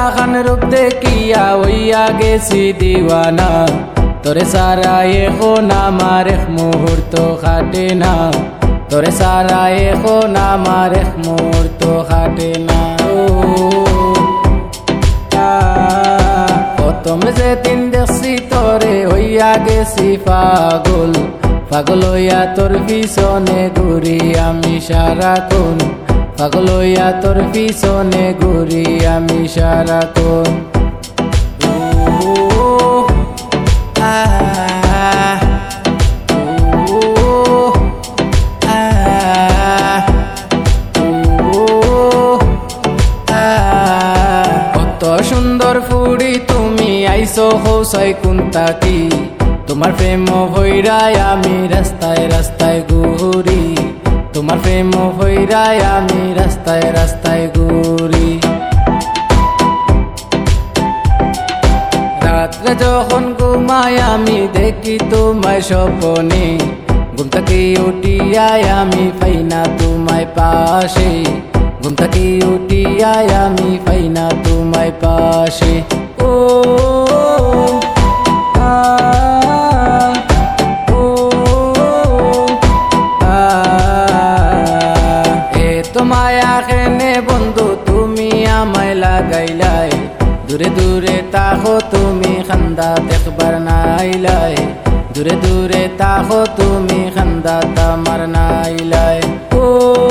লাখান রূপ দেখিয়া হইয়া গেছি দিওয়ানা, তোরে সারা এখন আমার এক মুহূর্ত খাটে না, তোরে সারা এখন আমার এক মুহূর্ত খাটে না। প্রথম যেদিন দেখছি তোরে হইয়া গেছি পাগল, পাগল হইয়া তোর পিছনে ঘুরি আমি সারাক্ষণ, পাগল হইয়া তোর পিছনে ঘুরি আমি সারাক্ষণ। কত সুন্দর ফুড়ি তুমি আইসো হৌসাই কুন্তা কি, তোমার প্রেম হইরায় আমি রাস্তায় রাস্তায় ঘুরি, তোমার প্রেম হইরায় আমি রাস্তায় রাস্তায় ঘুরি। রাত্রে যখন ঘুমাই আমি দেখি তোমায় স্বপ্নে, ঘুম থেকে উঠিয়ায় আমি পাই না তোমায় পাশে, ঘুম থেকে উঠিয়ায় আমি পাই না তোমায় পাশে। ও মায়া খেনে বন্ধু তুমি আমায় লাগাইলাই, দূরে দূরে তাকো তুমি খান্দা দেখবার নাইলাই, দূরে দূরে তাকো তুমি খান্দা তামার নাইলাই। ও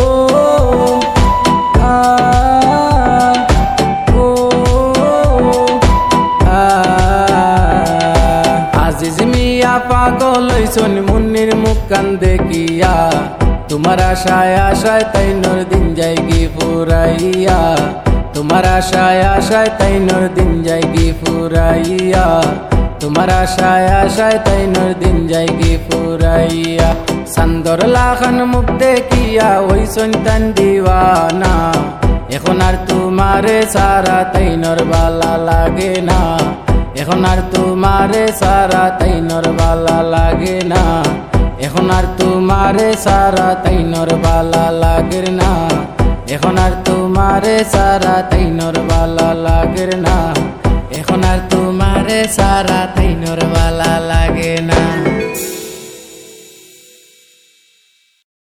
আজিজ মিয়া পাগল হইছন মুন্নির মুখ কান দেখিয়া, তোমার আশায় আশায় তাইনোর দিন যাইগি ফুরাইয়া, তোমার আশায় আশায় তাইনোর দিন যাইগি ফুরাইয়া, তোমার আশায় আশায় তাইনোর দিন যাইগি ফুরাইয়া। সান্দর লাখান মুখ দেখিয়া ওই সন্তান দিওয়ানা, এখন আর তোমারে সারা তাইনোর বালা লাগে না, এখন আর তোমারে সারা তাইনোর বালা লাগে না, এখন আর তোমারে সারা তাইনোর বালা লাগের না, এখন আর তোমারে সারা তাইনোর বালা লাগের না, এখন আর তোমারে সারা তাইনোর বালা লাগে।